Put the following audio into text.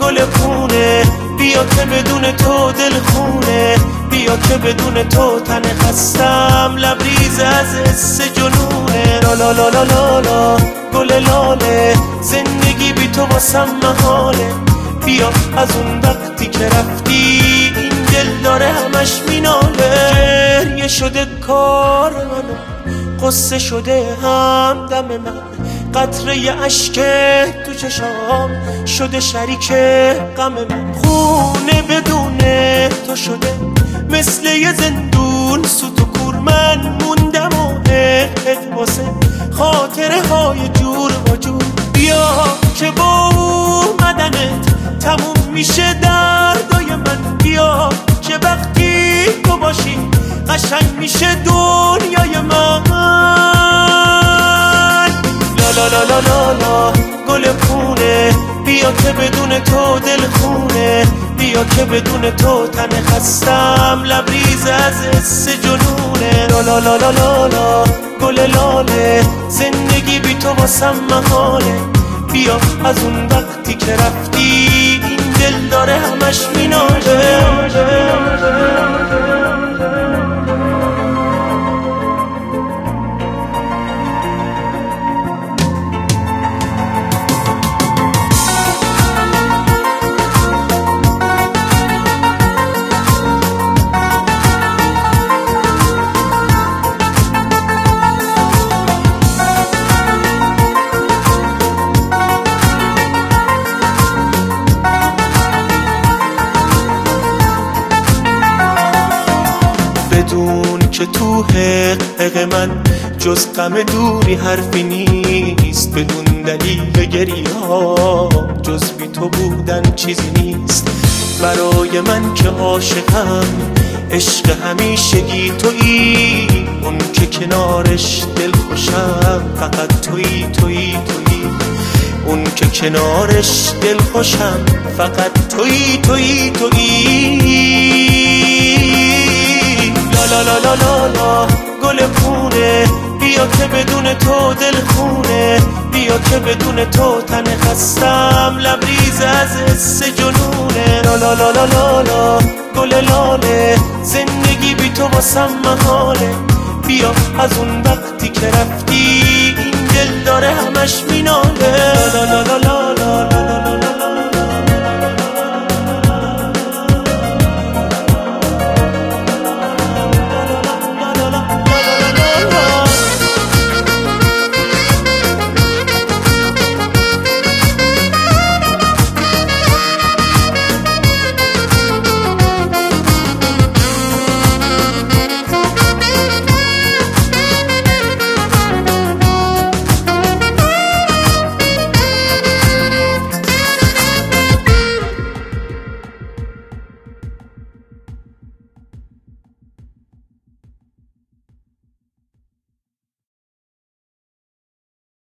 گل پونه، بیا که بدون تو دل خونه، بیا که بدون تو تن خستم لبریز از حس جنونه. لا لا لا لا لا لا گل لاله، زندگی بی تو واسم محاله. بیا از اون وقتی که رفتی این دل داره همش میناله. گریه شده کار منو، قصه شده همدم من، قطره اشک تو چشام شده شریک غم من. خونه بدون تو شده مثل یه زندون سوت و کور، من موندم و عهد واسه خاطره های جور و جور. بیا که با اومدنت تموم میشه دردای من، بیا که وقتی تو باشی قشنگ میشه دنیای من. لا لا لا لا لا لا گل پونه، بیا که بدون تو دل خونه، بیا که بدون تو تن خستم لبریز از حس جنونه. لا لا لا لا لا لا گل لاله، زندگی بی تو واسم محاله. بیا از اون وقتی که رفتی این دل داره همش میناله. بدون که تو حق من جز غم دوری حرفی نیست، بدون دلیل گریه ها جز بی تو بودن چیزی نیست. برای من که عاشقم عشق همیشگی تویی، اون که کنارش دل خوشم فقط تویی تویی تویی، اون که کنارش دل خوشم فقط تویی تویی تویی. لا لا لا لا لا گل پونه، بیا که بدون تو دل خونه، بیا که بدون تو تن خستم لبریز از حس جنونه. لا لا لا لا لا لا گل لاله، زندگی بی تو واسم محاله. بیا از اون وقتی که رفتی این دل داره همش میناله. لا لا لا لا لا لا